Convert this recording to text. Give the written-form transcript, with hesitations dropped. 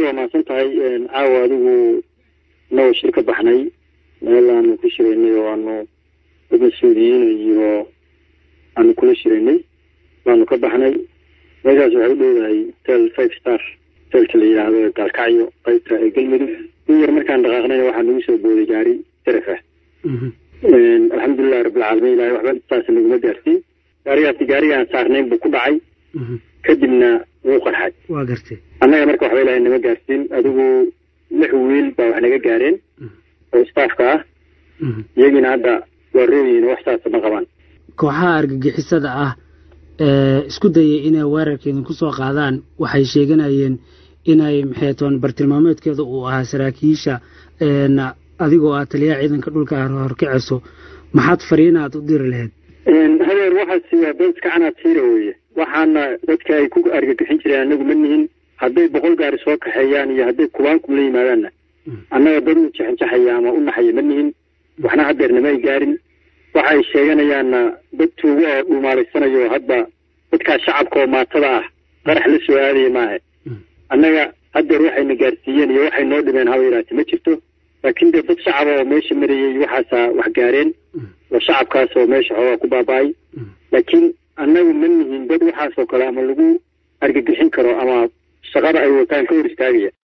ما سنتهي عاودوا نو شركة بحني مالان كشريني وانو المسؤولين يجوا أنا كل شريني وانو كبحني وجاز عودوا هاي تل 5 ستار تل اللي هذا كالكايو قيت قلمي هو مركان دقاقنا واحد نوسو بودي جاري ترفه الحمد لله رب العالمين لا وحبا تاسا نقوم دارتي جاريها تجاريها صارنين بكو دعي كدبنا وقر حاج واقرتي أنا مركو حوالي إنما قارتين أدوه لحويل باوحنا قارين وستافكا يجينا هذا وروين وحساس مقبان kooxaha argagixisada ah isku dayay inay weerarkeedan ku soo qaadaan waxay sheeganayeen inay maxaytoon bartilmaameedkeedu uu ahaa saraakiisha adigoo ah taliyaha ciidanka dhulka horkacayso maxaad fariinaad u diri lahayd hadeer waxa siya dadka ana tiirooye waxaana dadka ay ku argagixin jireen anagu manihin haday 100 gaari soo kaxeeyaan iyo haday kubaan ku leeyimaadaan annaga dad u jaxayaa ama u naxay manihin waxna hadeernimay gaarin waxay sheeganayaan dad tuugo oo dhuumaaleysanayo hadda dadka shacabka oo maatada ah qarax la soo aaday maaha annaga hadeer waxayna gaarsiiyeen iyo waxay noo dhibeen haweeraati ma jirto laakiin dad shacab oo meesha mariyay waxaasa wax gaareen oo shacabkaas oo meesha xoogaa ku baabaay laakiin annagu manihin dad waxaas oo kale ama lagu argagixin karo ama shaqada ay wataan ka hor istaagaya